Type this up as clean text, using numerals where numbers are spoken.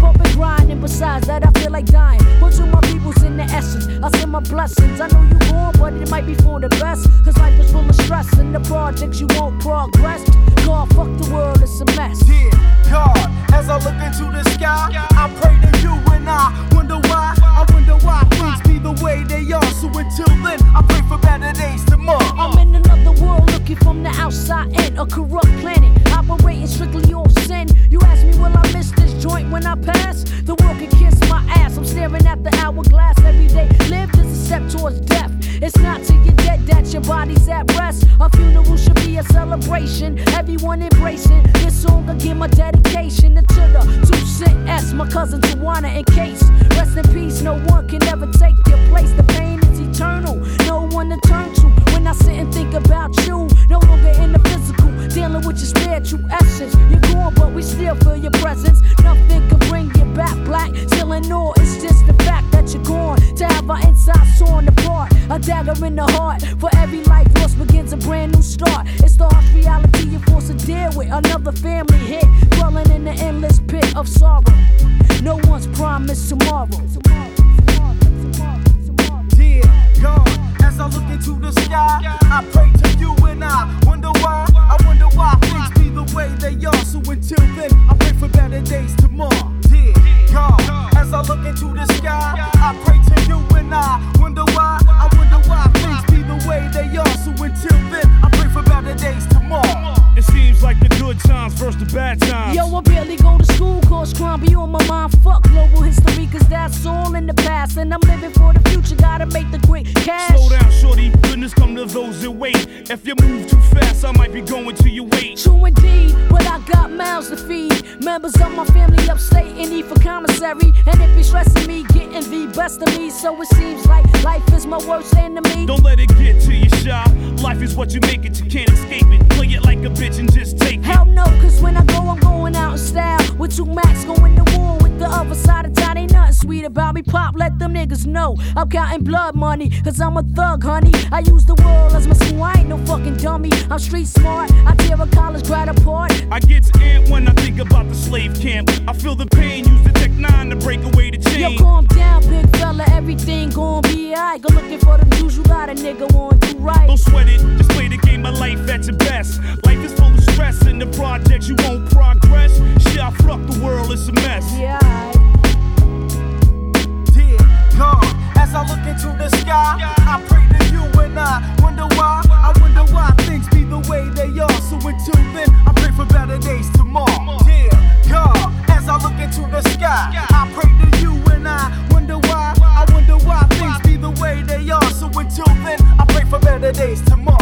keep up and grind, and besides that, I feel like dying. One to my people's in the essence, I send my blessings. I know you born, but it might be for the best. Cause life is full of stress, and the projects you won't progress. God, fuck the world, it's a mess. Yeah, God, as I look into the sky, I pray to you and I wonder why. I wonder why things be the way they are. So until then, I pray for better days tomorrow. I'm in another world looking from the outside in, a corrupt planet, operating strictly off sin. You ask me, will I miss this joint when I pass? The world can kiss my ass. I'm staring at the hourglass every day. Lived is a step towards death. It's not till you're dead that your body's at rest. A funeral should be a celebration, everyone embracing this song. I give my dedication to the 2 Cent S, my cousin Tawana in case. Rest in peace, no one can ever take your place. The pain is eternal, no one to turn to. When I sit and think about you, no longer in the physical, dealing with your spiritual essence. You're gone, but we still feel your presence. Nothing can bring you back black, still in awe. It's just the fact that you're gone, to have our insides torn apart. A dagger in the heart, for every life lost begins a brand new start. It's the harsh reality you're forced to deal with. Another family hit, dwelling in the endless pit of sorrow. No one's promised tomorrow. Yeah, God, as I look into the sky, I pray to you and I wonder why. I wonder why things be the way they are. So until then, I pray for better days tomorrow. Yeah, God, as I look into the sky, I pray to you and I wonder why. I wonder why things be the way they are. So until then, I pray for better days tomorrow. It seems like the good times versus the bad times. Yo, I barely go to school, cause crime be on my mind. Fuck global history, cause that's all in the past. And I'm living for the future, gotta make the quick cash. Slow down, shorty, goodness come to those that wait. If you move too fast, I might be going to your weight. True indeed, but I got mouths to feed. Members of my family upstate in need for commissary. And it be stressing me, getting the best of me. So it seems like life is my worst enemy. Don't let it get to you, shy. Life is what you make it, you can't escape it. Play it like a bitch and just take it. Hell no, cause when I go, I'm going out in style. With 2 Max going to war with the other side of town. Ain't nothing sweet about me. Pop, let them niggas know I'm counting blood money, cause I'm a thug, honey. I use the world as my school, I ain't no fucking dummy. I'm street smart, I tear a college grad apart. I get amped when I think about the slave camp. I feel the pain, use the Tech 9 to break away the chain. Yo, calm down, big fella, everything gon' be alright. Go looking for the news, you got a nigga want to right. Don't sweat it, just play the game of life at your best. Life is full of stress, in the projects you won't progress. Shit, I fuck the world, it's a mess. Yeah, God, as I look into the sky, I pray to you and I wonder why. I wonder why things be the way they are. So until then, I pray for better days tomorrow. Yeah, God, as I look into the sky, I pray to you and I wonder why. I wonder why things be the way they are. So until then, I pray for better days tomorrow.